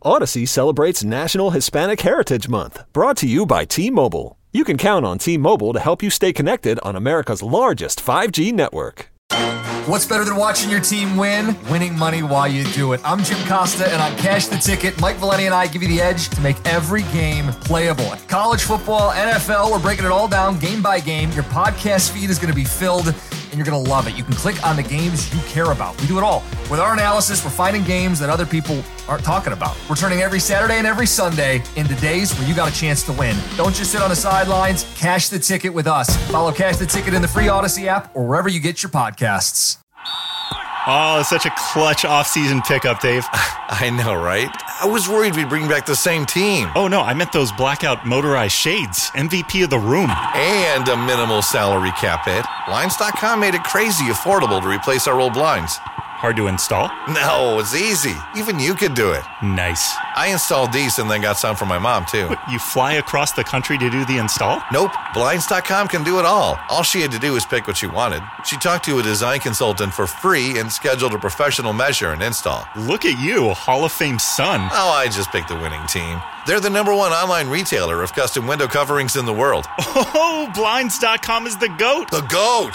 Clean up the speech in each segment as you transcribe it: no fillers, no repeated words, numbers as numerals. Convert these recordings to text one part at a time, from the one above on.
Odyssey celebrates National Hispanic Heritage Month, brought to you by T-Mobile. You can count on T-Mobile to help you stay connected on America's largest 5G network. What's better than watching your team win? Winning money while you do it. I'm Jim Costa, and on Cash the Ticket, Mike Valenti and I give you the edge to make every game playable. College football, NFL, we're breaking it all down game by game. Your podcast feed is going to be filled, and you're going to love it. You can click on the games you care about. We do it all. With our analysis, we're finding games that other people aren't talking about. We're turning every Saturday and every Sunday into days where you got a chance to win. Don't just sit on the sidelines. Cash the Ticket with us. Follow Cash the Ticket in the free Odyssey app or wherever you get your podcasts. Oh, such a clutch offseason pickup, Dave. I know, right? I was worried we'd bring back the same team. Oh, no, I meant those blackout motorized shades. MVP of the room. And a minimal salary cap hit. Blinds.com made it crazy affordable to replace our old blinds. Hard to install? No, it's easy. Even you could do it. Nice. I installed these and then got some for my mom, too. What, you fly across the country to do the install? Nope. Blinds.com can do it all. All she had to do was pick what she wanted. She talked to a design consultant for free and scheduled a professional measure and install. Look at you, Hall of Fame son. Oh, I just picked the winning team. They're the #1 online retailer of custom window coverings in the world. Oh, Blinds.com is the GOAT. The GOAT!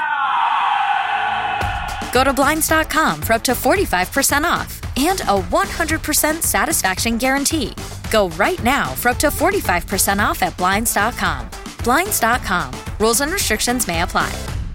Go to Blinds.com for up to 45% off and a 100% satisfaction guarantee. Go right now for up to 45% off at Blinds.com. Blinds.com. Rules and restrictions may apply.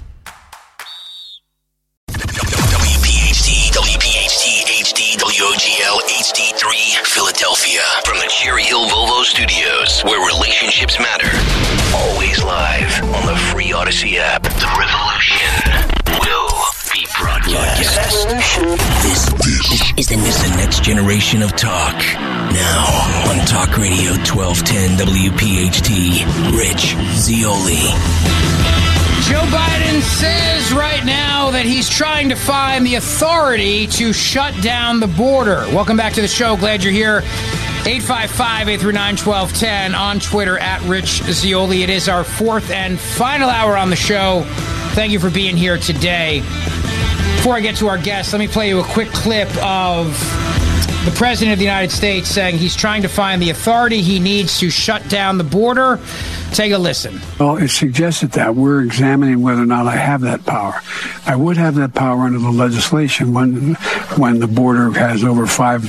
WPHT HD WOGL HD3 Philadelphia from the Cherry Hill Volvo Studios, where relationships matter. Always live on the free Odyssey app. The revolution will be broadcast. This is the next generation of talk. Now on Talk Radio 1210 WPHT, Rich Zeoli. Joe Biden says right now that he's trying to find the authority to shut down the border. Welcome back to the show. Glad you're here. 855-839-1210 on Twitter at Rich Zeoli. It is our fourth and final hour on the show. Thank you for being here today. Before I get to our guests, let me play you a quick clip of the President of the United States saying he's trying to find the authority he needs to shut down the border. Take a listen. Well, it suggested that we're examining whether or not I have that power. I would have that power under the legislation when the border has over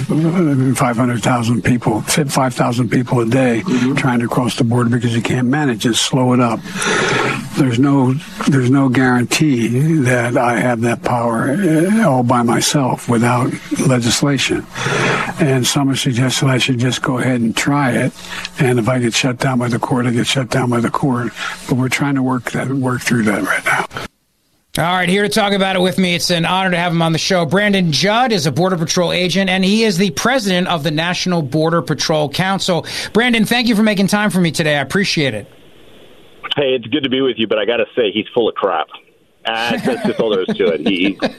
500,000 people, 5,000 people a day trying to cross the border because you can't manage it. Slow it up. There's no guarantee that I have that power all by myself without legislation. And some have suggested I should just go ahead and try it. And if I get shut down by the court, I get shut down by the court. But we're trying to work through that right now. All right, here to talk about it with me, it's an honor to have him on the show. Brandon Judd is a Border Patrol agent, and he is the president of the National Border Patrol Council. Brandon, thank you for making time for me today. I appreciate it. Hey, it's good to be with you, but I got to say, he's full of crap. That's just all there is to it.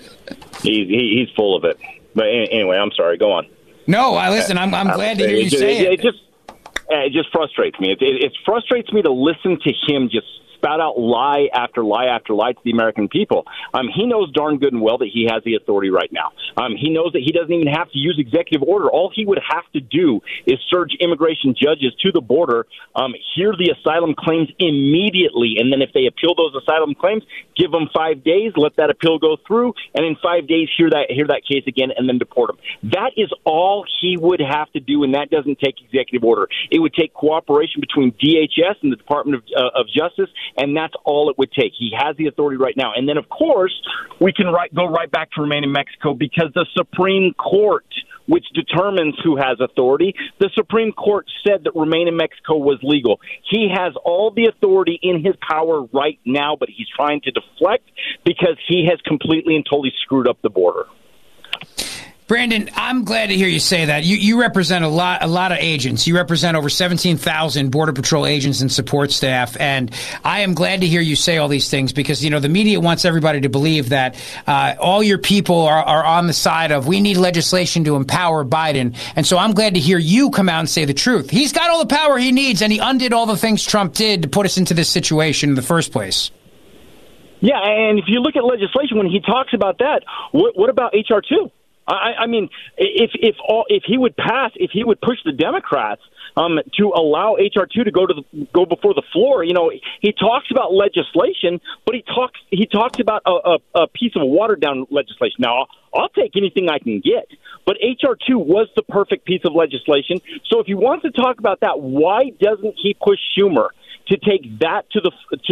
He's full of it. But anyway, I'm sorry. Go on. No, listen, I'm glad to hear you say it. It just frustrates me. It frustrates me to listen to him just spout out lie after lie after lie to the American people. He knows darn good and well that he has the authority right now. He knows that he doesn't even have to use executive order. All he would have to do is surge immigration judges to the border, hear the asylum claims immediately, and then if they appeal those asylum claims, give them 5 days, let that appeal go through, and in 5 days hear that case again, and then deport them. That is all he would have to do, and that doesn't take executive order. It would take cooperation between DHS and the Department of Justice, and that's all it would take. He has the authority right now. And then, of course, we can go right back to remain in Mexico because the Supreme Court, which determines who has authority, the Supreme Court said that remain in Mexico was legal. He has all the authority in his power right now, but he's trying to deflect because he has completely and totally screwed up the border. Brandon, I'm glad to hear you say that. You represent a lot of agents. You represent over 17,000 Border Patrol agents and support staff, and I am glad to hear you say all these things because, the media wants everybody to believe that all your people are on the side of we need legislation to empower Biden, and so I'm glad to hear you come out and say the truth. He's got all the power he needs, and he undid all the things Trump did to put us into this situation in the first place. Yeah, and if you look at legislation, when he talks about that, what about H.R. 2? I mean, if he would push the Democrats to allow HR2 to go before the floor. He talks about legislation, but he talks about a piece of watered down legislation. Now, I'll take anything I can get, but HR2 was the perfect piece of legislation. So if he wants to talk about that, why doesn't he push Schumer to take that to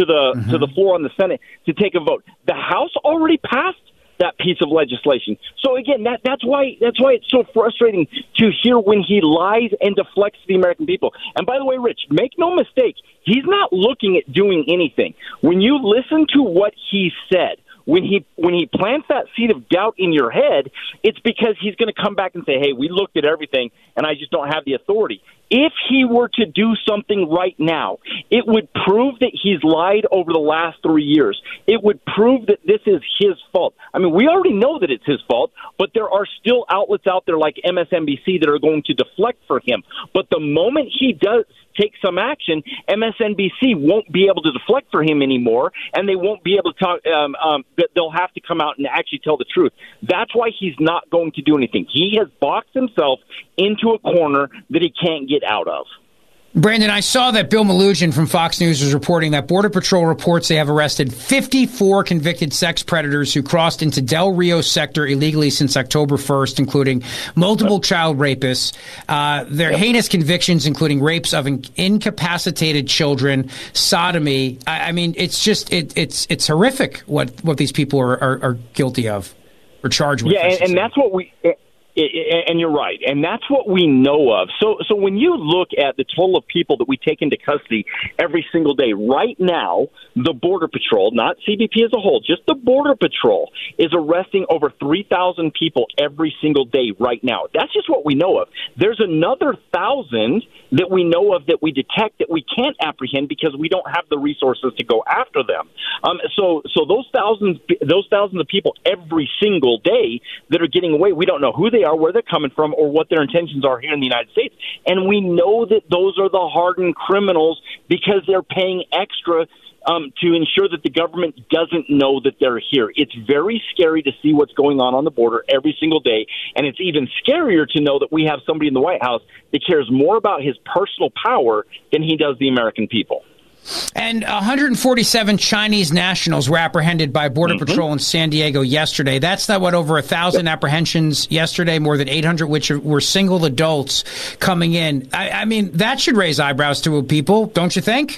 the floor on the Senate to take a vote? The House already passed that piece of legislation. So again, that's why it's so frustrating to hear when he lies and deflects the American people. And by the way, Rich, make no mistake, he's not looking at doing anything. When you listen to what he said, when he plants that seed of doubt in your head, it's because he's going to come back and say, hey, we looked at everything, and I just don't have the authority. If he were to do something right now, it would prove that he's lied over the last 3 years. It would prove that this is his fault. I mean, we already know that it's his fault, but there are still outlets out there like MSNBC that are going to deflect for him. But the moment he does take some action, MSNBC won't be able to deflect for him anymore, and they won't be able to talk. They'll have to come out and actually tell the truth. That's why he's not going to do anything. He has boxed himself into a corner that he can't get out of. Brandon, I saw that Bill Melugin from Fox News was reporting that Border Patrol reports they have arrested 54 convicted sex predators who crossed into Del Rio sector illegally since October 1st, including multiple child rapists. Their heinous convictions, including rapes of incapacitated children, sodomy. I mean, it's just it's horrific what these people are guilty of or charged with. Yeah, and that's what we. And you're right, and that's what we know of. So when you look at the total of people that we take into custody every single day, right now, the Border Patrol, not CBP as a whole, just the Border Patrol, is arresting over 3,000 people every single day right now. That's just what we know of. There's another 1,000 that we know of that we detect that we can't apprehend because we don't have the resources to go after them. So those thousands of people every single day that are getting away, we don't know who they are, where they're coming from, or what their intentions are here in the United States. And we know that those are the hardened criminals because they're paying extra to ensure that the government doesn't know that they're here. It's very scary to see what's going on the border every single day, and it's even scarier to know that we have somebody in the White House that cares more about his personal power than he does the American people. And 147 Chinese nationals were apprehended by Border Patrol in San Diego yesterday. That's not over 1,000 apprehensions yesterday, more than 800, which were single adults coming in. I mean, that should raise eyebrows to people, don't you think?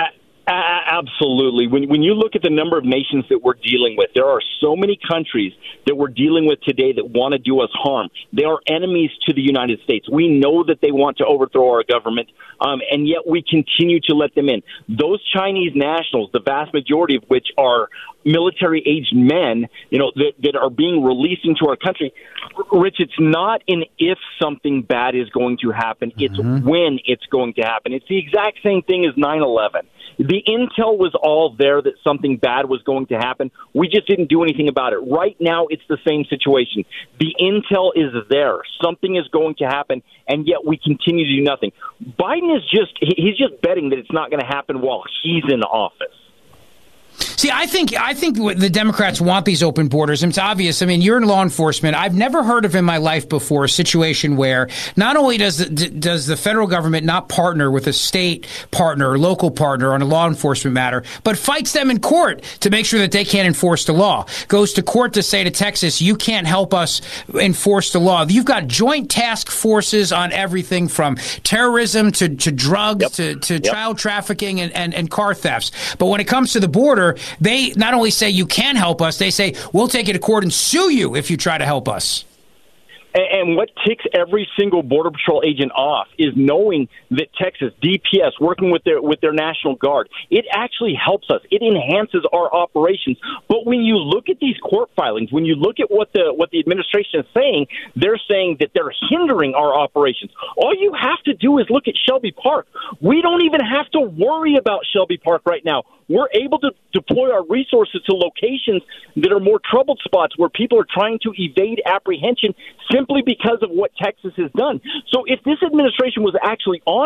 Absolutely. When you look at the number of nations that we're dealing with, there are so many countries that we're dealing with today that want to do us harm. They are enemies to the United States. We know that they want to overthrow our government, and yet we continue to let them in. Those Chinese nationals, the vast majority of which are military-aged men, that are being released into our country. Rich, it's not an if something bad is going to happen. It's when it's going to happen. It's the exact same thing as 9/11. The intel was all there that something bad was going to happen. We just didn't do anything about it. Right now, it's the same situation. The intel is there. Something is going to happen, and yet we continue to do nothing. Biden he's just betting that it's not going to happen while he's in office. See, I think the Democrats want these open borders. And it's obvious. I mean, you're in law enforcement. I've never heard of in my life before a situation where not only does the federal government not partner with a state partner or local partner on a law enforcement matter, but fights them in court to make sure that they can't enforce the law. Goes to court to say to Texas, you can't help us enforce the law. You've got joint task forces on everything from terrorism to drugs to child trafficking and car thefts. But when it comes to the border, they not only say you can help us, they say we'll take it to court and sue you if you try to help us. And what ticks every single Border Patrol agent off is knowing that Texas, DPS, working with their National Guard, it actually helps us. It enhances our operations. But when you look at these court filings, when you look at what the administration is saying, they're saying that they're hindering our operations. All you have to do is look at Shelby Park. We don't even have to worry about Shelby Park right now. We're able to deploy our resources to locations that are more troubled spots where people are trying to evade apprehension simply because of what Texas has done. So if this administration was actually honest,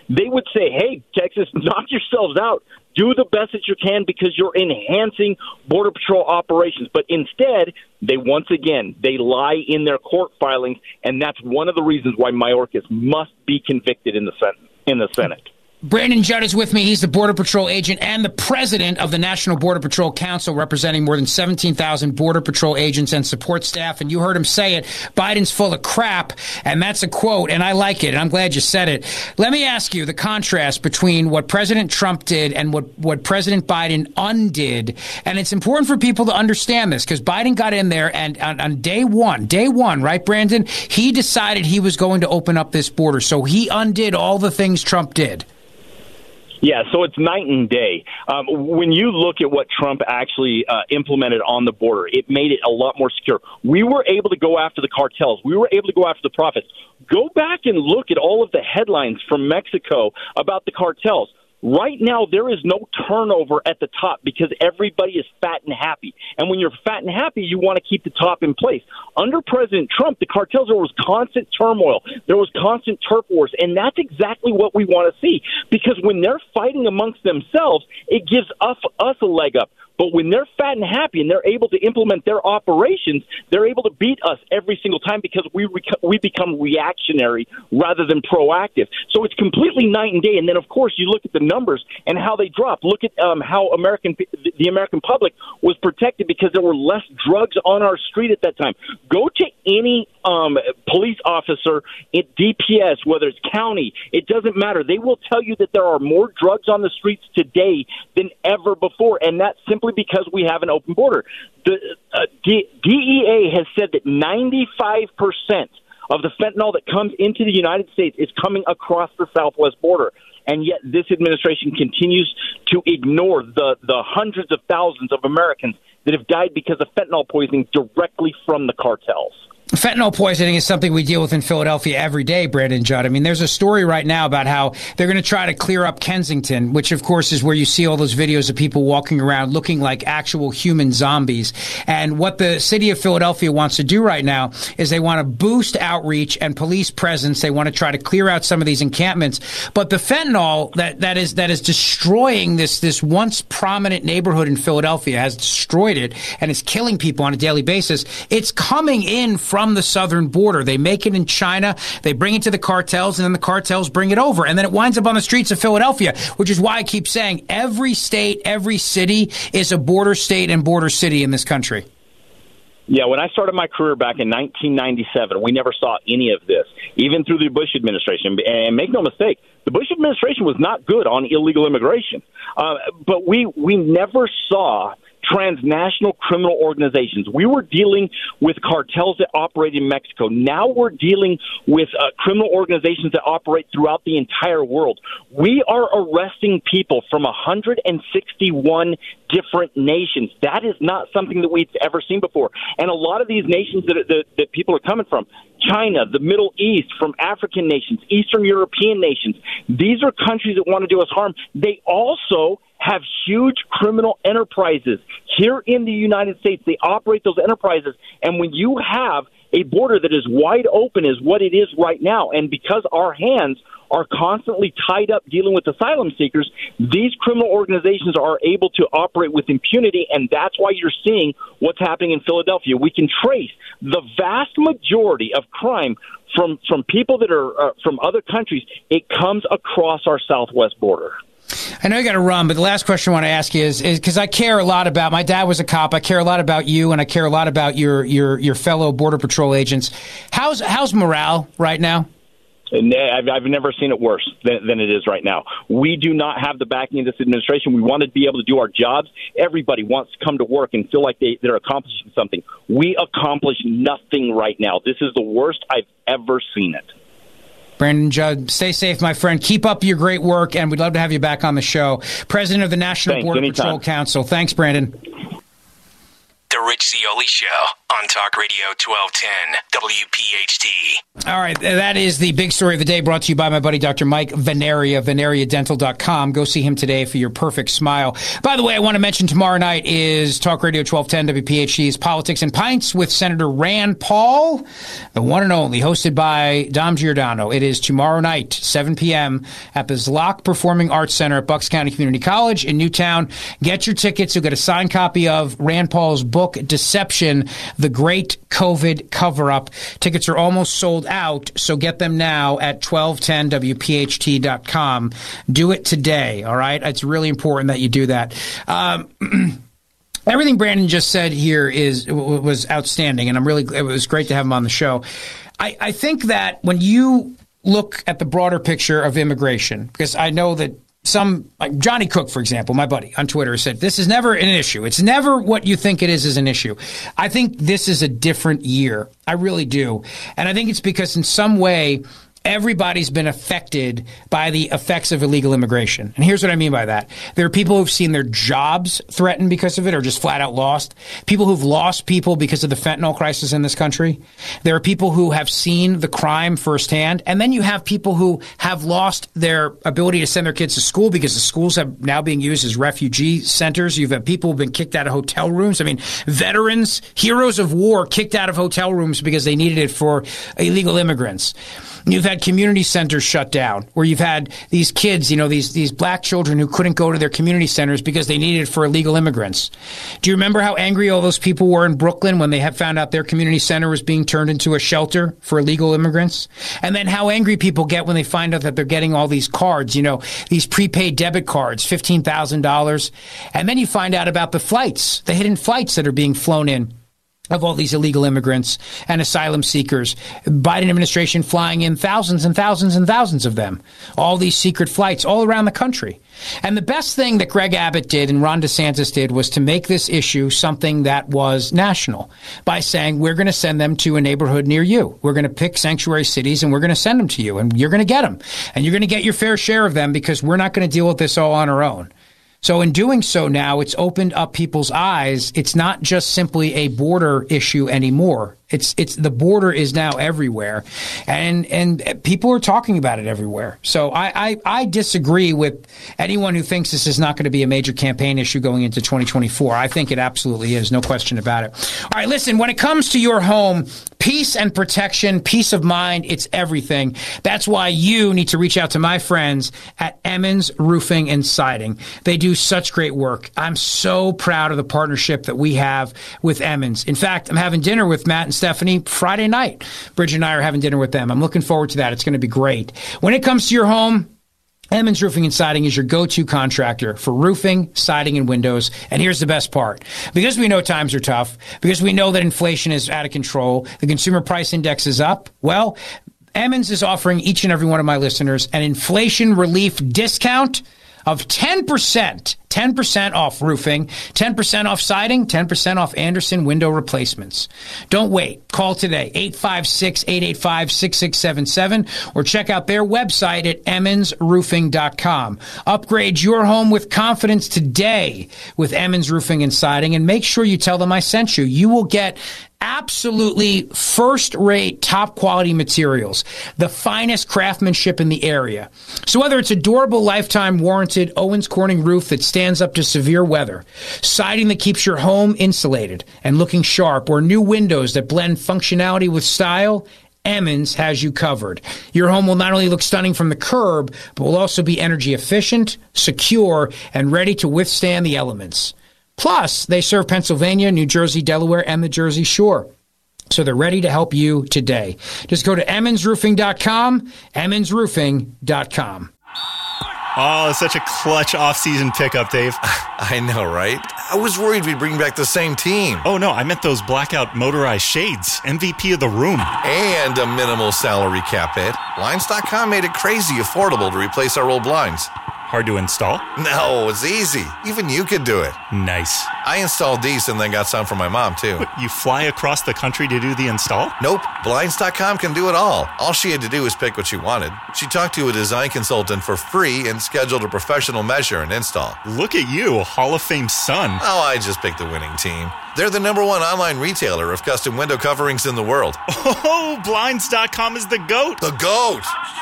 they would say, hey, Texas, knock yourselves out. Do the best that you can because you're enhancing Border Patrol operations. But instead, they lie in their court filings, and that's one of the reasons why Mayorkas must be convicted in the Senate. Brandon Judd is with me. He's the Border Patrol agent and the president of the National Border Patrol Council, representing more than 17,000 Border Patrol agents and support staff. And you heard him say it, Biden's full of crap, and that's a quote, and I like it, and I'm glad you said it. Let me ask you the contrast between what President Trump did and what President Biden undid. And it's important for people to understand this, because Biden got in there, and on day one, right, Brandon? He decided he was going to open up this border, so he undid all the things Trump did. Yeah, so it's night and day. When you look at what Trump actually implemented on the border, it made it a lot more secure. We were able to go after the cartels. We were able to go after the profits. Go back and look at all of the headlines from Mexico about the cartels. Right now, there is no turnover at the top because everybody is fat and happy. And when you're fat and happy, you want to keep the top in place. Under President Trump, the cartels, there was constant turmoil. There was constant turf wars. And that's exactly what we want to see. Because when they're fighting amongst themselves, it gives us a leg up. But when they're fat and happy and they're able to implement their operations, they're able to beat us every single time because we become reactionary rather than proactive. So it's completely night and day. And then, of course, you look at the numbers and how they drop. Look at how the American public was protected because there were less drugs on our street at that time. Go to any police officer at DPS, whether it's county, it doesn't matter. They will tell you that there are more drugs on the streets today than ever before, and that's simply because we have an open border. The DEA has said that 95% of the fentanyl that comes into the United States is coming across the southwest border. And yet this administration continues to ignore the hundreds of thousands of Americans that have died because of fentanyl poisoning directly from the cartels. Fentanyl poisoning is something we deal with in Philadelphia every day, Brandon Judd. I mean, there's a story right now about how they're going to try to clear up Kensington, which, of course, is where you see all those videos of people walking around looking like actual human zombies. And what the city of Philadelphia wants to do right now is they want to boost outreach and police presence. They want to try to clear out some of these encampments. But the fentanyl that is destroying this once prominent neighborhood in Philadelphia, has destroyed it and is killing people on a daily basis. It's coming in from the southern border. They make it in China, they bring it to the cartels, and then the cartels bring it over. And then it winds up on the streets of Philadelphia, which is why I keep saying every state, every city is a border state and border city in this country. Yeah, when I started my career back in 1997, we never saw any of this, even through the Bush administration. And make no mistake, the Bush administration was not good on illegal immigration. But we never saw transnational criminal organizations. We were dealing with cartels that operate in Mexico. Now we're dealing with criminal organizations that operate throughout the entire world. We are arresting people from 161 different nations. That is not something that we've ever seen before. And a lot of these nations that people are coming from, China, the Middle East, from African nations, Eastern European nations, these are countries that want to do us harm. They also have huge criminal enterprises here in the United States. They operate those enterprises. And when you have a border that is wide open is what it is right now, and because our hands are constantly tied up dealing with asylum seekers, these criminal organizations are able to operate with impunity, and that's why you're seeing what's happening in Philadelphia. We can trace the vast majority of crime from people that are from other countries. It comes across our southwest border. I know you got to run, but the last question I want to ask you is because I care a lot about, my dad was a cop, I care a lot about you, and I care a lot about your fellow Border Patrol agents. How's morale right now? I've never seen it worse than it is right now. We do not have the backing of this administration. We want to be able to do our jobs. Everybody wants to come to work and feel like they're accomplishing something. We accomplish nothing right now. This is the worst I've ever seen it. Brandon Judd, stay safe, my friend. Keep up your great work, and we'd love to have you back on the show. President of the National Border Patrol Council. Thanks, Brandon. The Rich Zeoli Show on Talk Radio 1210 WPHT. All right, that is the big story of the day, brought to you by my buddy Dr. Mike Veneria, VeneriaDental.com. Go see him today for your perfect smile. By the way, I want to mention tomorrow night is Talk Radio 1210 WPHT's Politics and Pints with Senator Rand Paul, the one and only, hosted by Dom Giordano. It is tomorrow night, 7 p.m. at the Zlock Performing Arts Center at Bucks County Community College in Newtown. Get your tickets. You'll get a signed copy of Rand Paul's book, Deception, The Great COVID Cover-Up. Tickets are almost sold out, so get them now at 1210WPHT.com. Do it today, all right? It's really important that you do that. Everything Brandon just said here was outstanding, and it was great to have him on the show. I think that when you look at the broader picture of immigration, because I know that some, like Johnny Cook, for example, my buddy on Twitter, said this is never an issue. It's never what you think it is an issue. I think this is a different year. I really do. And I think it's because in some way, everybody's been affected by the effects of illegal immigration. And here's what I mean by that. There are people who've seen their jobs threatened because of it or just flat out lost. People who've lost people because of the fentanyl crisis in this country. There are people who have seen the crime firsthand. And then you have people who have lost their ability to send their kids to school because the schools have now being used as refugee centers. You've had people who've been kicked out of hotel rooms. I mean, veterans, heroes of war kicked out of hotel rooms because they needed it for illegal immigrants. You've had community centers shut down where you've had these kids, these black children who couldn't go to their community centers because they needed it for illegal immigrants. Do you remember how angry all those people were in Brooklyn when they had found out their community center was being turned into a shelter for illegal immigrants? And then how angry people get when they find out that they're getting all these cards, these prepaid debit cards, $15,000. And then you find out about the flights, the hidden flights that are being flown in of all these illegal immigrants and asylum seekers. Biden administration flying in thousands and thousands and thousands of them. All these secret flights all around the country. And the best thing that Greg Abbott did and Ron DeSantis did was to make this issue something that was national by saying, we're going to send them to a neighborhood near you. We're going to pick sanctuary cities and we're going to send them to you. And you're going to get them. And you're going to get your fair share of them because we're not going to deal with this all on our own. So in doing so now, it's opened up people's eyes. It's not just simply a border issue anymore. It's the border is now everywhere, and people are talking about it everywhere. So I disagree with anyone who thinks this is not going to be a major campaign issue going into 2024. I think it absolutely is, no question about it. All right, listen, when it comes to your home, peace and protection, peace of mind, it's everything. That's why you need to reach out to my friends at Emmons Roofing and Siding. They do such great work. I'm so proud of the partnership that we have with Emmons. In fact, I'm having dinner with Matt and Stephanie Friday night. Bridget and I are having dinner with them. I'm looking forward to that. It's going to be great. When it comes to your home, Emmons Roofing and Siding is your go-to contractor for roofing, siding, and windows. And here's the best part. Because we know times are tough, because we know that inflation is out of control, the consumer price index is up, well, Emmons is offering each and every one of my listeners an inflation relief discount of 10%. 10% off roofing, 10% off siding, 10% off Andersen window replacements. Don't wait. Call today, 856-885-6677, or check out their website at emmonsroofing.com. Upgrade your home with confidence today with Emmons Roofing and Siding, and make sure you tell them I sent you. You will get absolutely first-rate, top-quality materials, the finest craftsmanship in the area. So whether it's a durable, lifetime-warranted Owens Corning roof that stands up to severe weather, siding that keeps your home insulated and looking sharp, or new windows that blend functionality with style, Emmons has you covered. Your home will not only look stunning from the curb, but will also be energy efficient, secure, and ready to withstand the elements. Plus, they serve Pennsylvania, New Jersey, Delaware, and the Jersey Shore. So they're ready to help you today. Just go to emmonsroofing.com, emmonsroofing.com. Oh, it's such a clutch off-season pickup, Dave. I know, right? I was worried we'd bring back the same team. Oh, no, I meant those blackout motorized shades. MVP of the room. And a minimal salary cap hit. Blinds.com made it crazy affordable to replace our old blinds. Hard to install? No, it's easy. Even you could do it. Nice. I installed these and then got some for my mom, too. What, you fly across the country to do the install? Nope. Blinds.com can do it all. All she had to do was pick what she wanted. She talked to a design consultant for free and scheduled a professional measure and install. Look at you, a Hall of Fame son. Oh, I just picked the winning team. They're the #1 online retailer of custom window coverings in the world. Oh, Blinds.com is the GOAT. The GOAT!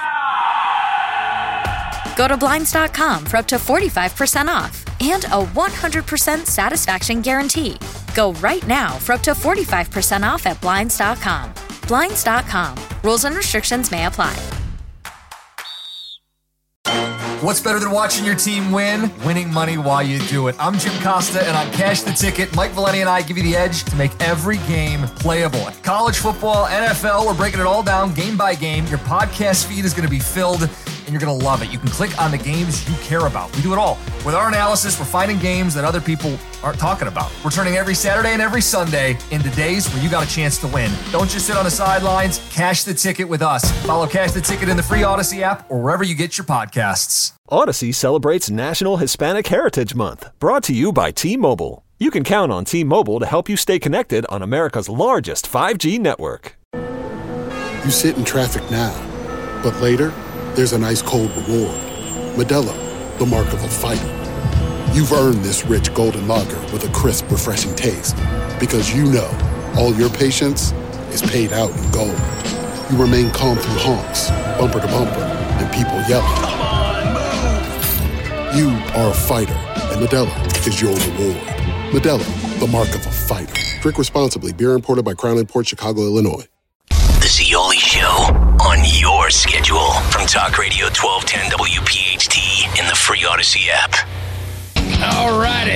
Go to Blinds.com for up to 45% off and a 100% satisfaction guarantee. Go right now for up to 45% off at Blinds.com. Blinds.com. Rules and restrictions may apply. What's better than watching your team win? Winning money while you do it. I'm Jim Costa, and on Cash the Ticket, Mike Valeni and I give you the edge to make every game playable. College football, NFL, we're breaking it all down game by game. Your podcast feed is going to be filled, and you're going to love it. You can click on the games you care about. We do it all. With our analysis, we're finding games that other people aren't talking about. We're turning every Saturday and every Sunday into days where you got a chance to win. Don't just sit on the sidelines. Cash the Ticket with us. Follow Cash the Ticket in the free Odyssey app or wherever you get your podcasts. Odyssey celebrates National Hispanic Heritage Month, brought to you by T-Mobile. You can count on T-Mobile to help you stay connected on America's largest 5G network. You sit in traffic now, but later, there's an ice-cold reward. Modelo, the mark of a fighter. You've earned this rich golden lager with a crisp, refreshing taste. Because you know, all your patience is paid out in gold. You remain calm through honks, bumper to bumper, and people yelling. Come on, move! You are a fighter, and Modelo is your reward. Modelo, the mark of a fighter. Drink responsibly. Beer imported by Crown Imports, Chicago, Illinois. The Zeoli Show on your schedule from Talk Radio 1210 WPHT in the free Odyssey app. All righty.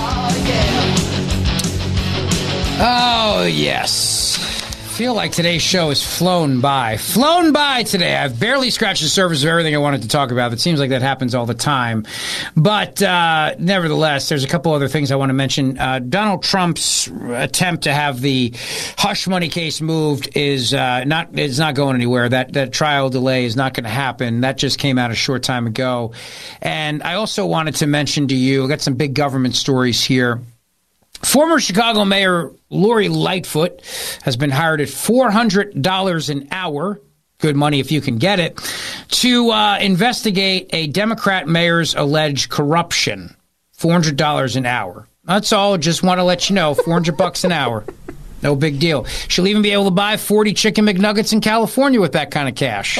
Oh, yes. Feel like today's show has flown by. Flown by today. I've barely scratched the surface of everything I wanted to talk about. It seems like that happens all the time. But nevertheless, there's a couple other things I want to mention. Donald Trump's attempt to have the hush money case moved is not going anywhere. That trial delay is not going to happen. That just came out a short time ago. And I also wanted to mention to you, I got some big government stories here. Former Chicago Mayor Lori Lightfoot has been hired at $400 an hour, good money if you can get it, to investigate a Democrat mayor's alleged corruption. $400 an hour. That's all. Just want to let you know, $400 an hour. No big deal. She'll even be able to buy 40 Chicken McNuggets in California with that kind of cash.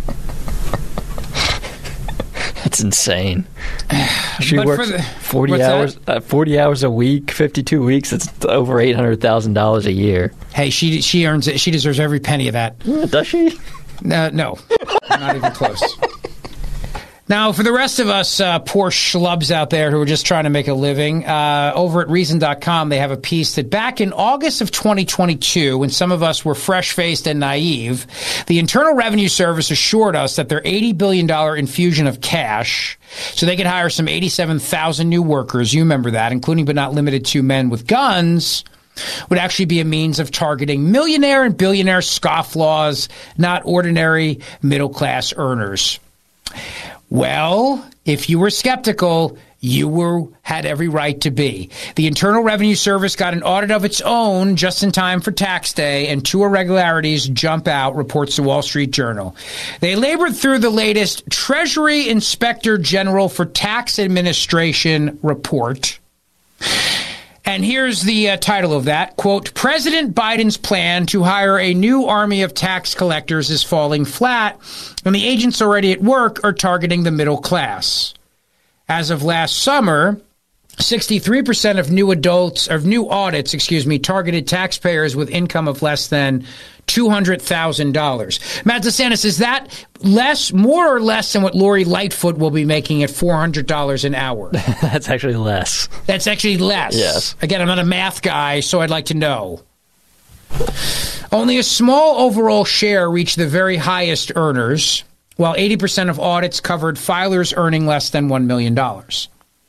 That's insane. She works 40 hours, 40 hours a week, 52 weeks. It's over $800,000 a year. Hey, she earns it. She deserves every penny of that. Does she? No, not even close. Now, for the rest of us poor schlubs out there who are just trying to make a living, over at Reason.com, they have a piece that back in August of 2022, when some of us were fresh-faced and naive, the Internal Revenue Service assured us that their $80 billion infusion of cash, so they could hire some 87,000 new workers, you remember that, including but not limited to men with guns, would actually be a means of targeting millionaire and billionaire scofflaws, not ordinary middle-class earners. Well, if you were skeptical, you had every right to be. The Internal Revenue Service got an audit of its own just in time for tax day, and two irregularities jump out, reports the Wall Street Journal. They labored through the latest Treasury Inspector General for Tax Administration report. And here's the title of that, quote, President Biden's plan to hire a new army of tax collectors is falling flat, and the agents already at work are targeting the middle class. As of last summer, 63% of new audits, targeted taxpayers with income of less than $200,000. Matt DeSantis, is that more or less than what Lori Lightfoot will be making at $400 an hour? That's actually less. That's actually less. Yes. Again, I'm not a math guy, so I'd like to know. Only a small overall share reached the very highest earners, while 80% of audits covered filers earning less than $1 million.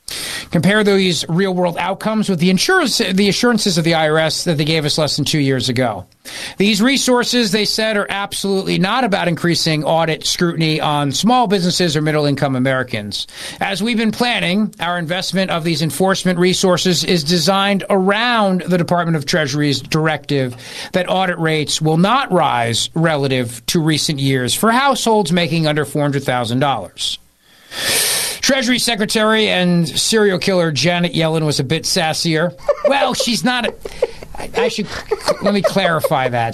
Compare these real-world outcomes with the assurances of the IRS that they gave us less than 2 years ago. These resources, they said, are absolutely not about increasing audit scrutiny on small businesses or middle-income Americans. As we've been planning, our investment of these enforcement resources is designed around the Department of Treasury's directive that audit rates will not rise relative to recent years for households making under $400,000. Treasury Secretary and serial killer Janet Yellen was a bit sassier. Well, she's not. Let me clarify that.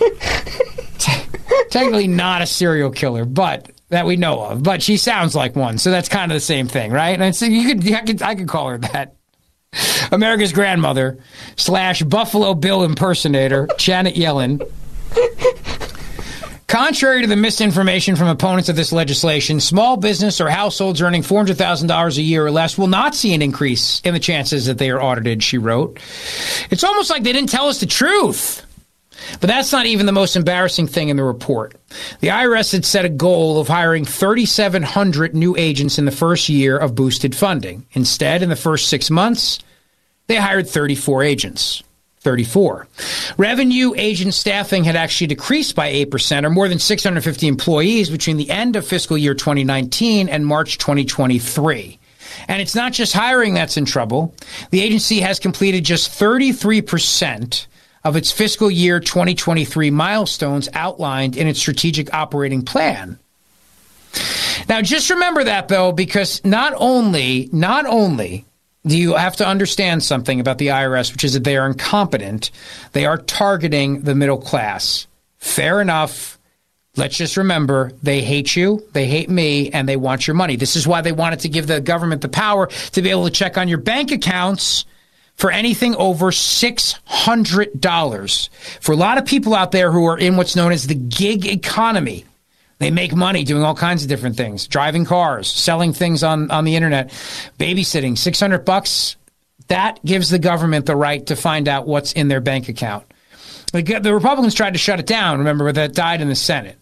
Technically not a serial killer, but that we know of. But she sounds like one, so that's kind of the same thing, right? And so I could call her that. America's grandmother / Buffalo Bill impersonator Janet Yellen. Contrary to the misinformation from opponents of this legislation, small business or households earning $400,000 a year or less will not see an increase in the chances that they are audited, she wrote. It's almost like they didn't tell us the truth. But that's not even the most embarrassing thing in the report. The IRS had set a goal of hiring 3,700 new agents in the first year of boosted funding. Instead, in the first 6 months, they hired 34 agents. 34. Revenue agent staffing had actually decreased by 8%, or more than 650 employees between the end of fiscal year 2019 and March 2023. And it's not just hiring that's in trouble. The agency has completed just 33% of its fiscal year 2023 milestones outlined in its strategic operating plan. Now, just remember that, though, because not only do you have to understand something about the IRS, which is that they are incompetent, they are targeting the middle class. Fair enough. Let's just remember, they hate you, they hate me, and they want your money. This is why they wanted to give the government the power to be able to check on your bank accounts for anything over $600. For a lot of people out there who are in what's known as the gig economy, they make money doing all kinds of different things, driving cars, selling things on the internet, babysitting, $600. That gives the government the right to find out what's in their bank account. The Republicans tried to shut it down, remember, but that died in the Senate.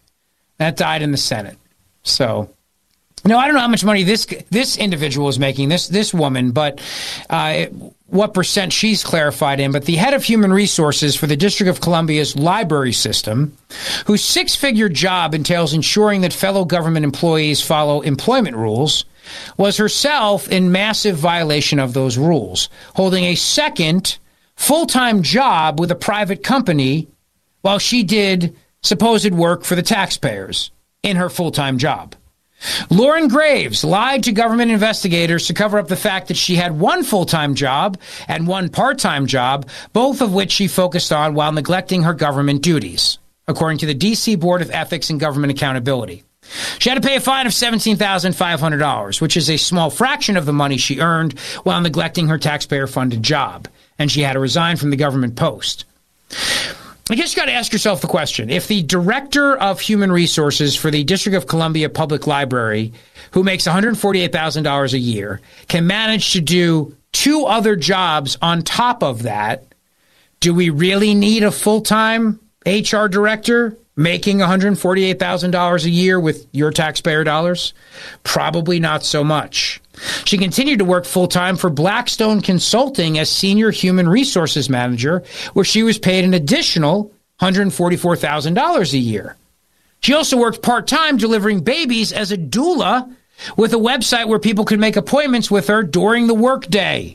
So, no, I don't know how much money this individual is making, this woman, but what percent she's clarified in. But the head of human resources for the District of Columbia's library system, whose six-figure job entails ensuring that fellow government employees follow employment rules, was herself in massive violation of those rules, holding a second full-time job with a private company while she did supposed work for the taxpayers in her full-time job. Lauren Graves lied to government investigators to cover up the fact that she had one full-time job and one part-time job, both of which she focused on while neglecting her government duties, according to the D.C. Board of Ethics and Government Accountability. She had to pay a fine of $17,500, which is a small fraction of the money she earned while neglecting her taxpayer-funded job, and she had to resign from the government post. I guess you got to ask yourself the question, if the director of human resources for the District of Columbia Public Library, who makes $148,000 a year, can manage to do two other jobs on top of that, do we really need a full-time HR director making $148,000 a year with your taxpayer dollars? Probably not so much. She continued to work full-time for Blackstone Consulting as Senior Human Resources Manager, where she was paid an additional $144,000 a year. She also worked part-time delivering babies as a doula with a website where people could make appointments with her during the workday.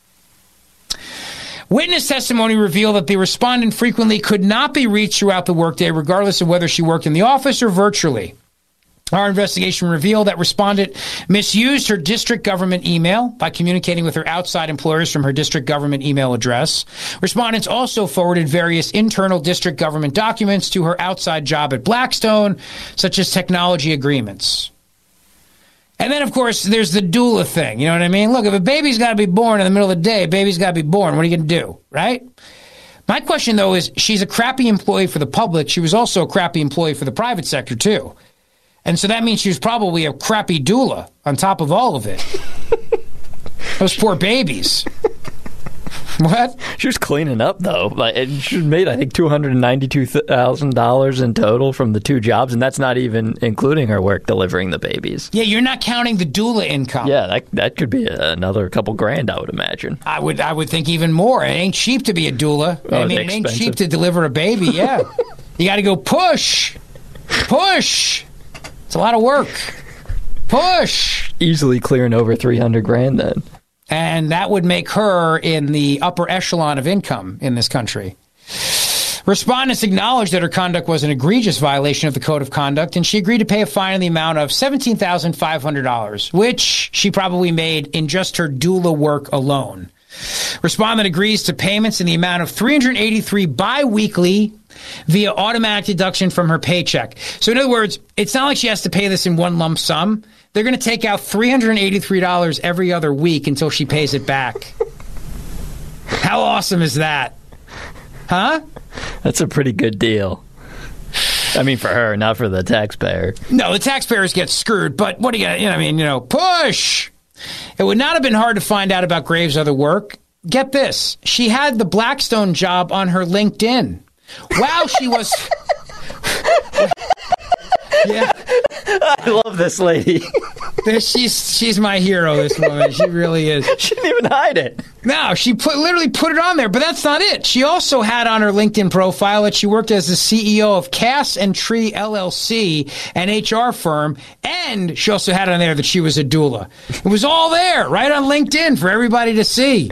Witness testimony revealed that the respondent frequently could not be reached throughout the workday, regardless of whether she worked in the office or virtually. Our investigation revealed that respondent misused her district government email by communicating with her outside employers from her district government email address. Respondents also forwarded various internal district government documents to her outside job at Blackstone, such as technology agreements. And then, of course, there's the doula thing. You know what I mean? Look, if a baby's got to be born in the middle of the day, a baby's got to be born. What are you going to do, right? My question, though, is she's a crappy employee for the public. She was also a crappy employee for the private sector, too. And so that means she was probably a crappy doula on top of all of it. Those poor babies. What? She was cleaning up, though. Like, she made, I think, $292,000 in total from the 2 jobs, and that's not even including her work delivering the babies. Yeah, you're not counting the doula income. Yeah, that could be another couple grand, I would imagine. I would think even more. It ain't cheap to be a doula. Oh, I mean, it ain't cheap to deliver a baby, yeah. You got to go push. It's a lot of work. Push. Easily clearing over 300 grand then. And that would make her in the upper echelon of income in this country. Respondents acknowledged that her conduct was an egregious violation of the Code of Conduct, and she agreed to pay a fine in the amount of $17,500, which she probably made in just her doula work alone. Respondent agrees to payments in the amount of $383 bi-weekly via automatic deduction from her paycheck. So in other words, it's not like she has to pay this in one lump sum. They're going to take out $383 every other week until she pays it back. How awesome is that? Huh? That's a pretty good deal. I mean, for her, not for the taxpayer. No, the taxpayers get screwed, but what do you push! It would not have been hard to find out about Graves' other work. Get this. She had the Blackstone job on her LinkedIn. Wow, she was... Yeah. I love this lady. She's my hero, this woman. She really is. She didn't even hide it. No, she literally put it on there, but that's not it. She also had on her LinkedIn profile that she worked as the CEO of Cass and Tree LLC, an HR firm, and she also had on there that she was a doula. It was all there, right on LinkedIn for everybody to see.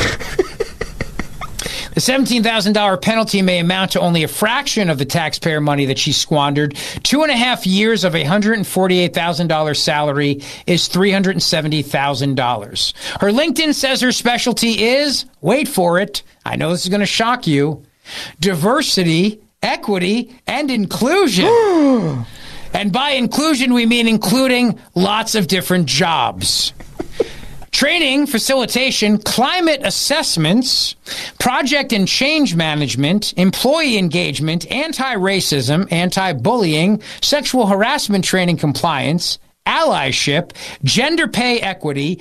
The $17,000 penalty may amount to only a fraction of the taxpayer money that she squandered. 2.5 years of a $148,000 salary is $370,000. Her LinkedIn says her specialty is, wait for it, I know this is going to shock you, diversity, equity, and inclusion. And by inclusion, we mean including lots of different jobs. Training, facilitation, climate assessments, project and change management, employee engagement, anti-racism, anti-bullying, sexual harassment training compliance, allyship, gender pay equity,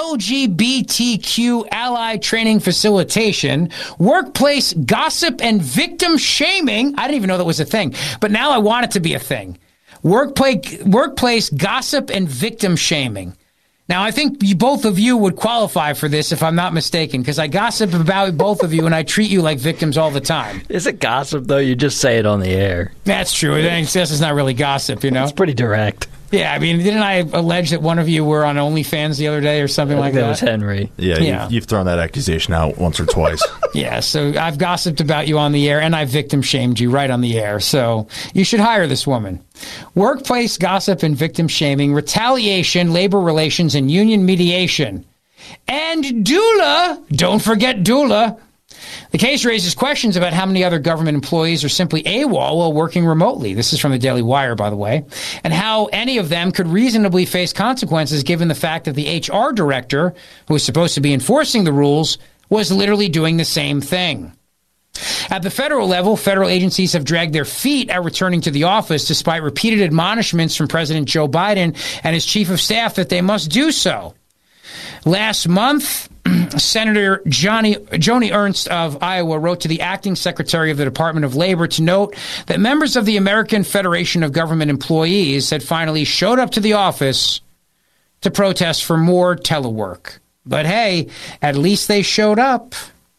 LGBTQ ally training facilitation, workplace gossip and victim shaming. I didn't even know that was a thing, but now I want it to be a thing. Workplace gossip and victim shaming. Now, I think both of you would qualify for this, if I'm not mistaken, because I gossip about both of you and I treat you like victims all the time. Is it gossip, though? You just say it on the air. That's true. This is not really gossip, you know? It's pretty direct. Yeah, I mean, didn't I allege that one of you were on OnlyFans the other day or something like that? That was Henry. Yeah. You've thrown that accusation out once or twice. Yeah, so I've gossiped about you on the air, and I've victim shamed you right on the air. So you should hire this woman. Workplace gossip and victim shaming, retaliation, labor relations, and union mediation. And doula, don't forget doula. The case raises questions about how many other government employees are simply AWOL while working remotely. This is from the Daily Wire, by the way. And how any of them could reasonably face consequences given the fact that the HR director, who is supposed to be enforcing the rules, was literally doing the same thing. At the federal level, federal agencies have dragged their feet at returning to the office despite repeated admonishments from President Joe Biden and his chief of staff that they must do so. Last month, Senator Joni Ernst of Iowa wrote to the acting secretary of the Department of Labor to note that members of the American Federation of Government Employees had finally showed up to the office to protest for more telework. But hey, at least they showed up.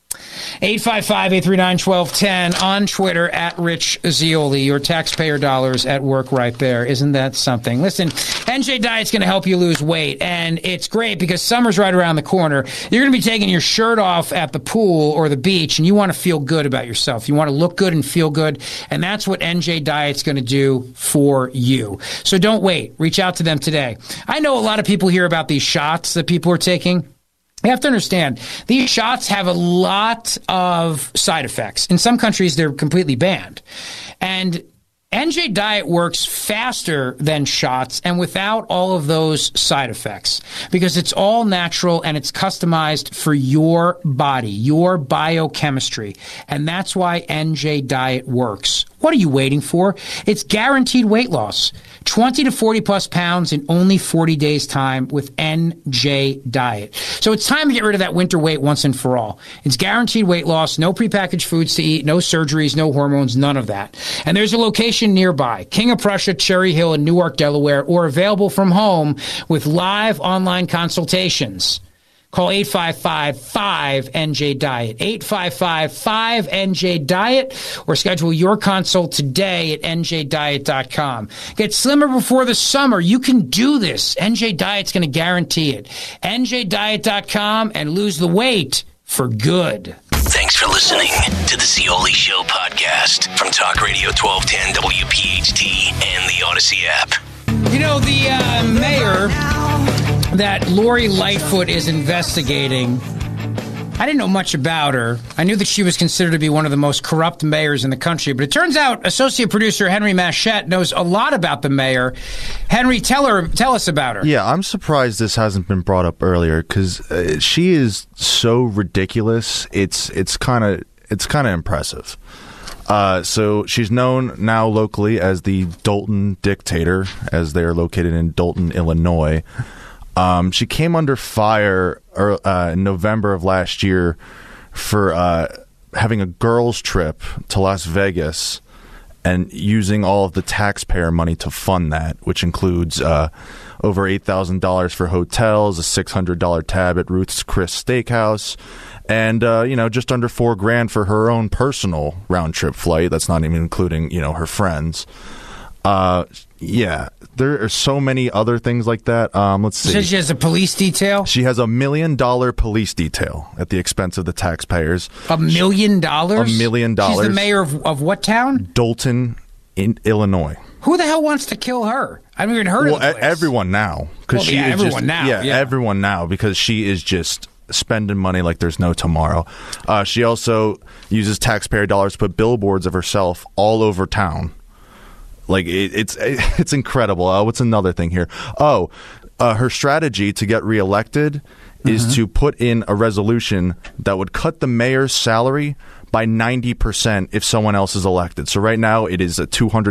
855-839-1210 on Twitter at Rich Zeoli. Your taxpayer dollars at work right there. Isn't that something? Listen, NJ Diet's going to help you lose weight, and it's great because summer's right around the corner. You're going to be taking your shirt off at the pool or the beach, and you want to feel good about yourself. You want to look good and feel good, and that's what NJ Diet's going to do for you. So don't wait. Reach out to them today. I know a lot of people hear about these shots that people are taking. You have to understand, these shots have a lot of side effects. In some countries, they're completely banned. And NJ Diet works faster than shots and without all of those side effects because it's all natural and it's customized for your body, your biochemistry. And that's why NJ Diet works. What are you waiting for? It's guaranteed weight loss. 20 to 40 plus pounds in only 40 days time with NJ Diet. So it's time to get rid of that winter weight once and for all. It's guaranteed weight loss, no prepackaged foods to eat, no surgeries, no hormones, none of that. And there's a location nearby, King of Prussia, Cherry Hill, and Newark, Delaware, or available from home with live online consultations. Call 855-5NJ-DIET, 855-5NJ-DIET, or schedule your consult today at njdiet.com. Get slimmer before the summer. You can do this. NJ Diet's going to guarantee it. njdiet.com and lose the weight for good. Thanks for listening to the Scioli Show podcast from Talk Radio 1210 WPHT and the Odyssey app. You know, the mayor that Lori Lightfoot is investigating, I didn't know much about her. I knew that she was considered to be one of the most corrupt mayors in the country, but it turns out associate producer Henry Machette knows a lot about the mayor. Henry, tell us about her. Yeah, I'm surprised this hasn't been brought up earlier because she is so ridiculous. It's kind of impressive. So she's known now locally as the Dolton Dictator, as they are located in Dolton, Illinois. She came under fire in November of last year for having a girls' trip to Las Vegas and using all of the taxpayer money to fund that, which includes over $8,000 for hotels, a $600 tab at Ruth's Chris Steakhouse, and just under $4,000 for her own personal round trip flight. That's not even including her friends. Yeah, there are so many other things like that. Let's see. So she has a police detail? She has $1 million police detail at the expense of the taxpayers. $1 million? $1 million. She's the mayor of what town? Dolton, in Illinois. Who the hell wants to kill her? I haven't even heard of the place. Everyone now. Everyone now, because she is just spending money like there's no tomorrow. She also uses taxpayer dollars to put billboards of herself all over town. Like, it's incredible. What's another thing here? Her strategy to get reelected is to put in a resolution that would cut the mayor's salary by 90% if someone else is elected. So right now it is a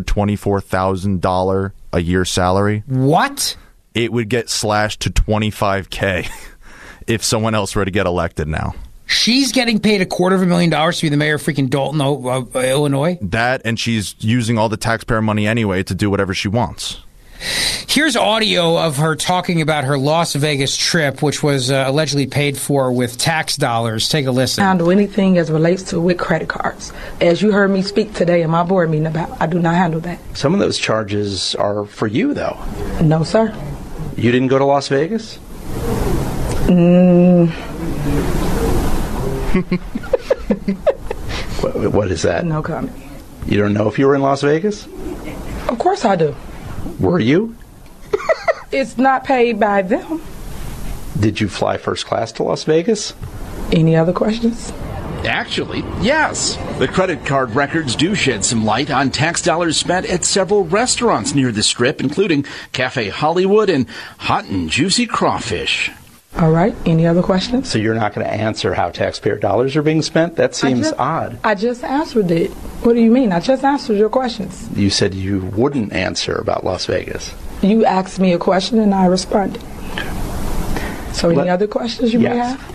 $224,000 a year salary. What? It would get slashed to $25,000 if someone else were to get elected now. She's getting paid $250,000 to be the mayor of freaking Dolton, Illinois? That, and she's using all the taxpayer money anyway to do whatever she wants. Here's audio of her talking about her Las Vegas trip, which was allegedly paid for with tax dollars. Take a listen. Handle anything as relates to with credit cards. As you heard me speak today in my board meeting about, I do not handle that. Some of those charges are for you, though. No, sir. You didn't go to Las Vegas? What is that? No comment. You don't know if you were in Las Vegas? Of course I do. Were you? It's not paid by them. Did you fly first class to Las Vegas? Any other questions? Actually, yes. The credit card records do shed some light on tax dollars spent at several restaurants near the Strip, including Cafe Hollywood and Hot and Juicy Crawfish. All right. Any other questions? So you're not going to answer how taxpayer dollars are being spent? That seems odd. I just answered it. What do you mean? I just answered your questions. You said you wouldn't answer about Las Vegas. You asked me a question and I responded. So any other questions you may have?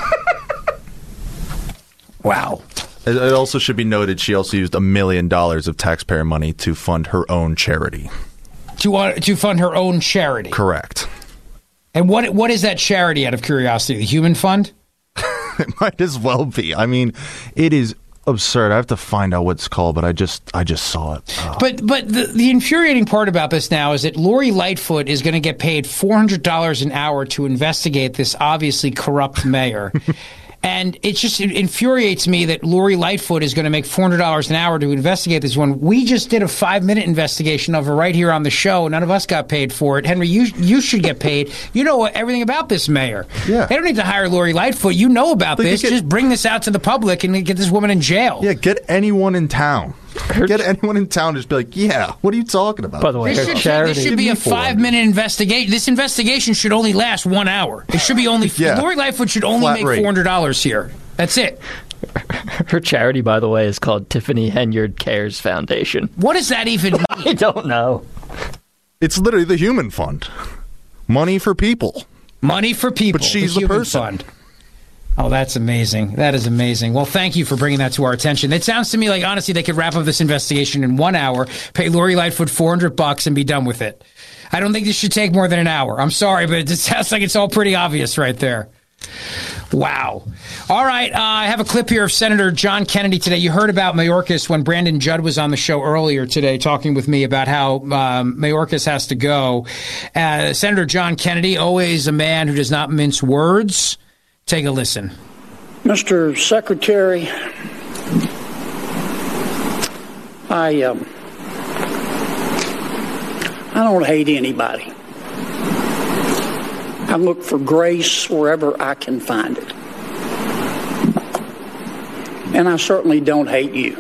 Wow. It also should be noted she also used $1 million of taxpayer money to fund her own charity. To fund her own charity? Correct. And what is that charity, out of curiosity? The Human Fund? It might as well be. I mean, it is absurd. I have to find out what it's called, but I just saw it. But the infuriating part about this now is that Lori Lightfoot is going to get paid $400 an hour to investigate this obviously corrupt mayor. And it infuriates me that Lori Lightfoot is going to make $400 an hour to investigate this one. We just did a 5-minute investigation of her right here on the show. None of us got paid for it. Henry, you should get paid. You know everything about this mayor. Yeah. They don't need to hire Lori Lightfoot. You know about this. Just bring this out to the public and get this woman in jail. Yeah, get anyone in town. Get anyone in town to just be like, yeah, what are you talking about? By the way, this should be a 5-minute investigation. This investigation should only last 1 hour. It should be only Lori Lightfoot should only make $400 here. That's it. Her charity, by the way, is called Tiffany Henyard Cares Foundation. What does that even mean? I don't know. It's literally the human fund. Money for people. Money for people. But she's the person. Fund. Oh, that's amazing. That is amazing. Well, thank you for bringing that to our attention. It sounds to me like, honestly, they could wrap up this investigation in 1 hour, pay Lori Lightfoot $400 and be done with it. I don't think this should take more than an hour. I'm sorry, but it sounds like it's all pretty obvious right there. Wow. All right. I have a clip here of Senator John Kennedy today. You heard about Mayorkas when Brandon Judd was on the show earlier today talking with me about how Mayorkas has to go. Senator John Kennedy, always a man who does not mince words. Take a listen. Mr. Secretary, I don't hate anybody. I look for grace wherever I can find it. And I certainly don't hate you.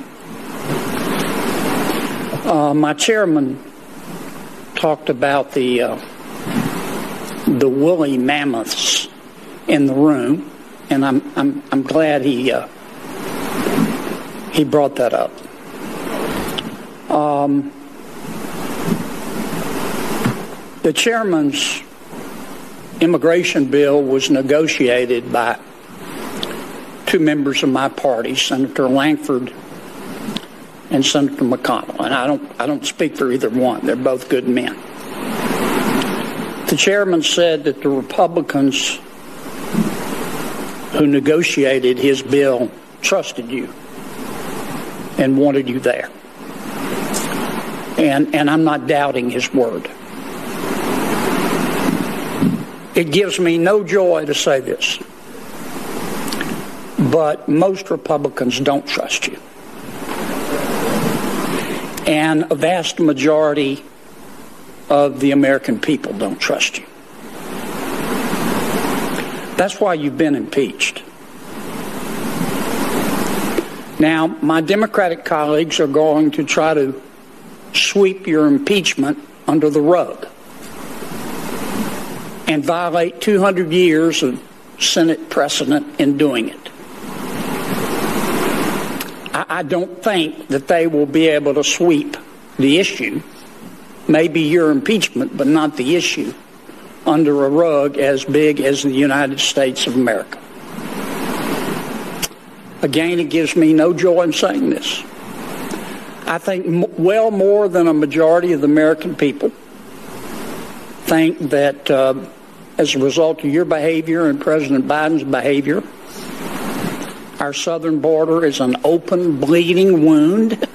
My chairman talked about the woolly mammoths in the room, and I'm glad he brought that up. The chairman's immigration bill was negotiated by two members of my party, Senator Lankford and Senator McConnell, and I don't speak for either one. They're both good men. The chairman said that the Republicans who negotiated his bill trusted you and wanted you there. And I'm not doubting his word. It gives me no joy to say this, but most Republicans don't trust you. And a vast majority of the American people don't trust you. That's why you've been impeached. Now, my Democratic colleagues are going to try to sweep your impeachment under the rug and violate 200 years of Senate precedent in doing it. I don't think that they will be able to sweep the issue, maybe your impeachment, but not the issue, under a rug as big as the United States of America. Again, it gives me no joy in saying this. I think well more than a majority of the American people think that as a result of your behavior and President Biden's behavior, our southern border is an open, bleeding wound.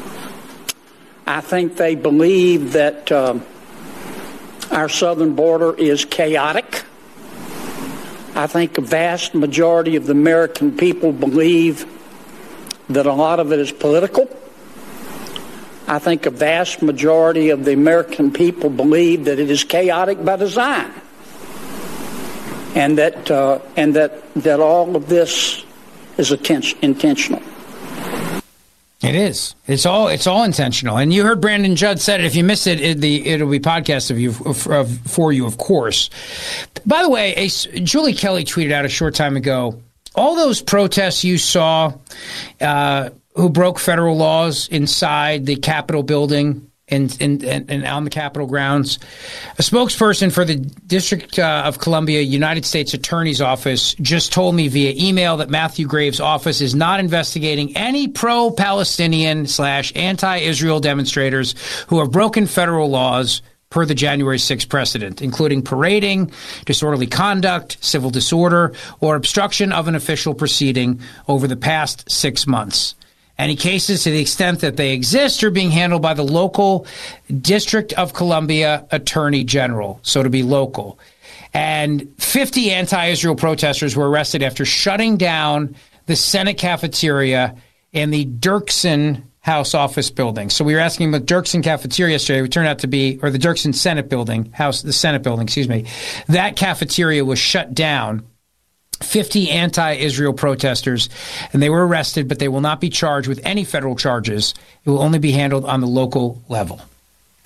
I think they believe that our southern border is chaotic. I think a vast majority of the American people believe that a lot of it is political. I think a vast majority of the American people believe that it is chaotic by design, and that all of this is intentional. It is. It's all intentional. And you heard Brandon Judd said it. If you missed it, it'll be podcast for you, of course. By the way, Julie Kelly tweeted out a short time ago, all those protests you saw who broke federal laws inside the Capitol building and on the Capitol grounds. A spokesperson for the District of Columbia United States Attorney's Office just told me via email that Matthew Graves' office is not investigating any pro-Palestinian / anti-Israel demonstrators who have broken federal laws per the January 6th precedent, including parading, disorderly conduct, civil disorder, or obstruction of an official proceeding over the past 6 months. Any cases, to the extent that they exist, are being handled by the local District of Columbia Attorney General, so to be local. And 50 anti-Israel protesters were arrested after shutting down the Senate cafeteria in the Dirksen House office building. So we were asking about Dirksen cafeteria yesterday. It turned out to be, or the Dirksen Senate building, the Senate building, excuse me. That cafeteria was shut down. 50 anti-Israel protesters, and they were arrested, but they will not be charged with any federal charges. It will only be handled on the local level.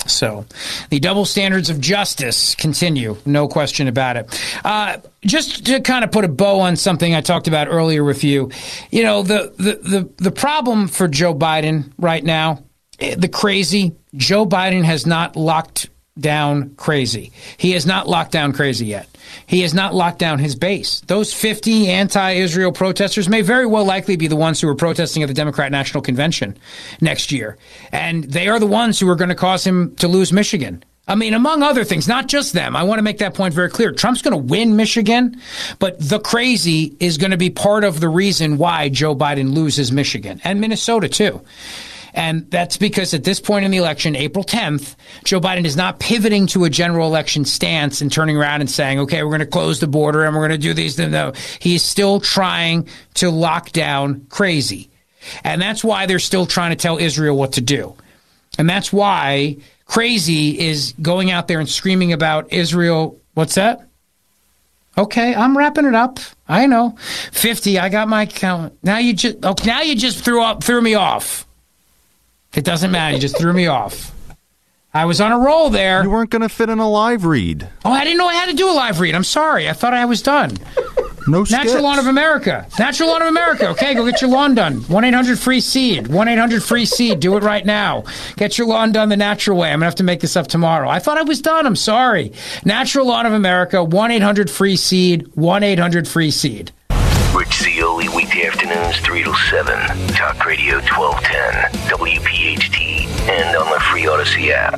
So the double standards of justice continue, no question about it. Just to kind of put a bow on something I talked about earlier with you, the problem for Joe Biden right now, Joe Biden has not locked down crazy. He has not locked down crazy yet. He has not locked down his base. Those 50 anti-Israel protesters may very well likely be the ones who are protesting at the Democrat National Convention next year. And they are the ones who are going to cause him to lose Michigan. I mean, among other things, not just them. I want to make that point very clear. Trump's going to win Michigan, but the crazy is going to be part of the reason why Joe Biden loses Michigan and Minnesota, too. And that's because at this point in the election, April 10th, Joe Biden is not pivoting to a general election stance and turning around and saying, okay, we're going to close the border and we're going to do these. No, he's still trying to lock down crazy. And that's why they're still trying to tell Israel what to do. And that's why crazy is going out there and screaming about Israel. What's that? Okay, I'm wrapping it up. I know. 50, I got my count. Now you just threw me off. It doesn't matter. You just threw me off. I was on a roll there. You weren't going to fit in a live read. Oh, I didn't know I had to do a live read. I'm sorry. I thought I was done. No skits. Natural Lawn of America. Natural Lawn of America. Okay, go get your lawn done. 1-800-FREE-SEED. 1-800-FREE-SEED. Do it right now. Get your lawn done the natural way. I'm going to have to make this up tomorrow. I thought I was done. I'm sorry. Natural Lawn of America. 1-800-FREE-SEED. 1-800-FREE-SEED. Rich Cioli, weekday afternoons 3 to 7. Talk Radio 1210, WPHT, and on the Free Odyssey app.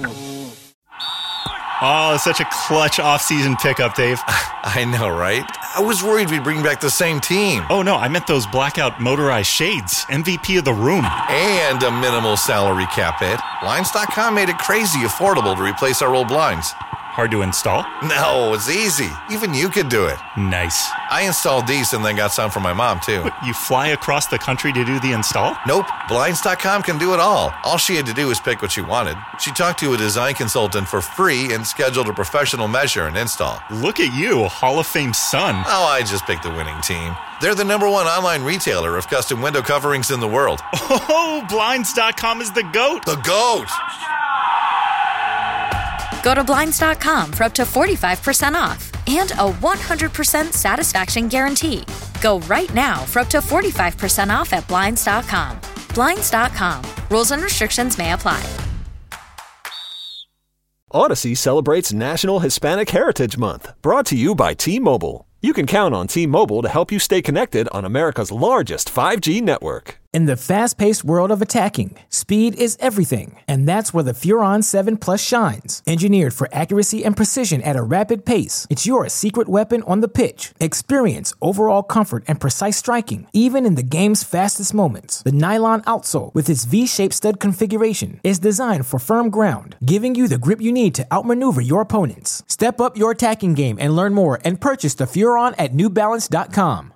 Oh, such a clutch off-season pickup, Dave. I know, right? I was worried we'd bring back the same team. Oh, no, I meant those blackout motorized shades. MVP of the room. And a minimal salary cap hit. Blinds.com made it crazy affordable to replace our old blinds. Hard to install? No, it's easy. Even you could do it. Nice. I installed these and then got some for my mom, too. What, you fly across the country to do the install? Nope. Blinds.com can do it all. All she had to do was pick what she wanted. She talked to a design consultant for free and scheduled a professional measure and install. Look at you, a Hall of Fame son. Oh, I just picked the winning team. They're the #1 online retailer of custom window coverings in the world. Oh, Blinds.com is the GOAT. The GOAT! Go to Blinds.com for up to 45% off and a 100% satisfaction guarantee. Go right now for up to 45% off at Blinds.com. Blinds.com. Rules and restrictions may apply. Odyssey celebrates National Hispanic Heritage Month, brought to you by T-Mobile. You can count on T-Mobile to help you stay connected on America's largest 5G network. In the fast-paced world of attacking, speed is everything, and that's where the Furon 7 Plus shines. Engineered for accuracy and precision at a rapid pace, it's your secret weapon on the pitch. Experience overall comfort and precise striking, even in the game's fastest moments. The nylon outsole, with its V-shaped stud configuration, is designed for firm ground, giving you the grip you need to outmaneuver your opponents. Step up your attacking game and learn more and purchase the Furon at NewBalance.com.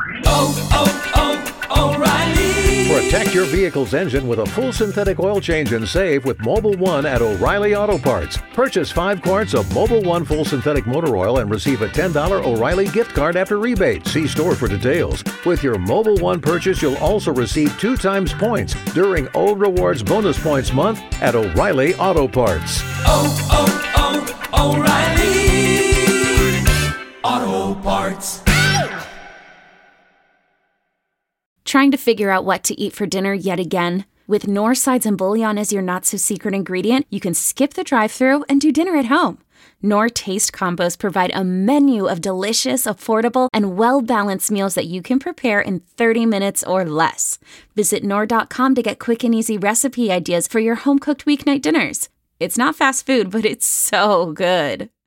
O'Reilly. Protect your vehicle's engine with a full synthetic oil change and save with Mobil 1 at O'Reilly Auto Parts. Purchase 5 quarts of Mobil 1 full synthetic motor oil and receive a $10 O'Reilly gift card after rebate. See store for details. With your Mobil 1 purchase, you'll also receive 2 times points during O Rewards Bonus Points Month at O'Reilly Auto Parts. O'Reilly Auto Parts. Trying to figure out what to eat for dinner yet again? With Knorr sides and bouillon as your not-so-secret ingredient, you can skip the drive-thru and do dinner at home. Knorr Taste Combos provide a menu of delicious, affordable, and well-balanced meals that you can prepare in 30 minutes or less. Visit Knorr.com to get quick and easy recipe ideas for your home-cooked weeknight dinners. It's not fast food, but it's so good.